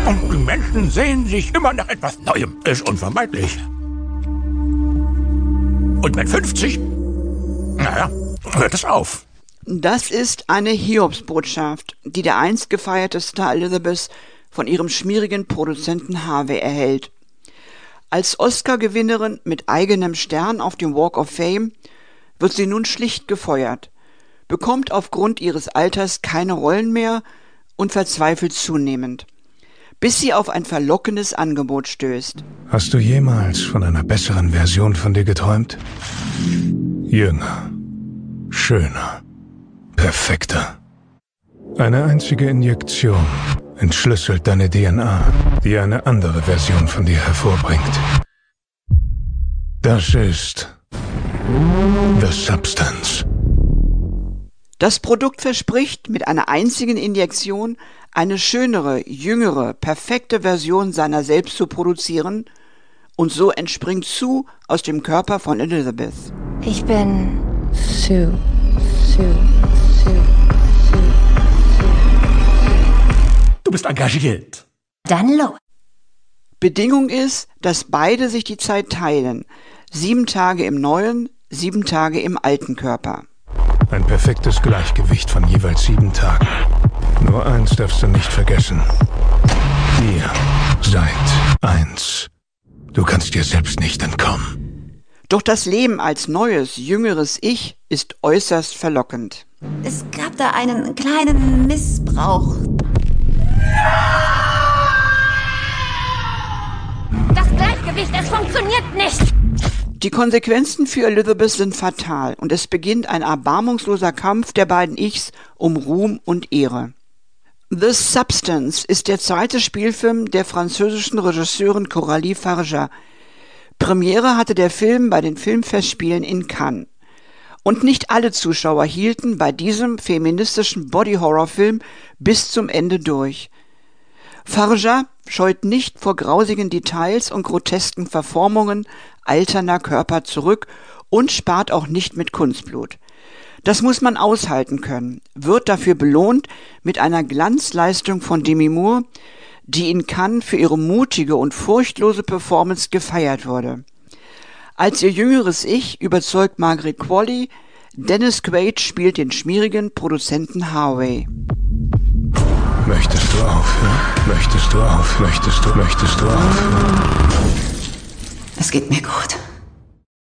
Und die Menschen sehen sich immer nach etwas Neuem. Ist unvermeidlich. Und mit 50, naja, hört es auf. Das ist eine Hiobsbotschaft, die der einst gefeierte Star Elizabeth von ihrem schmierigen Produzenten Harvey erhält. Als Oscar-Gewinnerin mit eigenem Stern auf dem Walk of Fame wird sie nun schlicht gefeuert, bekommt aufgrund ihres Alters keine Rollen mehr und verzweifelt zunehmend, bis sie auf ein verlockendes Angebot stößt. Hast du jemals von einer besseren Version von dir geträumt? Jünger, schöner, perfekter. Eine einzige Injektion entschlüsselt deine DNA, die eine andere Version von dir hervorbringt. Das ist The Substance. Das Produkt verspricht, mit einer einzigen Injektion eine schönere, jüngere, perfekte Version seiner selbst zu produzieren, und so entspringt Sue aus dem Körper von Elizabeth. Ich bin Sue. Du bist engagiert. Dann los. Bedingung ist, dass beide sich die Zeit teilen. 7 Tage im neuen, 7 Tage im alten Körper. Ein perfektes Gleichgewicht von jeweils 7 Tagen. Nur eins darfst du nicht vergessen. Ihr seid eins. Du kannst dir selbst nicht entkommen. Doch das Leben als neues, jüngeres Ich ist äußerst verlockend. Es gab da einen kleinen Missbrauch. Das Gleichgewicht, es funktioniert nicht. Die Konsequenzen für Elizabeth sind fatal und es beginnt ein erbarmungsloser Kampf der beiden Ichs um Ruhm und Ehre. The Substance ist der zweite Spielfilm der französischen Regisseurin Coralie Farja. Premiere hatte der Film bei den Filmfestspielen in Cannes. Und nicht alle Zuschauer hielten bei diesem feministischen Body-Horror-Film bis zum Ende durch. Farja scheut nicht vor grausigen Details und grotesken Verformungen alternder Körper zurück und spart auch nicht mit Kunstblut. Das muss man aushalten können, wird dafür belohnt mit einer Glanzleistung von Demi Moore, die in Cannes für ihre mutige und furchtlose Performance gefeiert wurde. Als ihr jüngeres Ich überzeugt Margaret Qualley, Dennis Quaid spielt den schmierigen Produzenten Harvey. Möchtest du aufhören? Möchtest du aufhören? Es geht mir gut.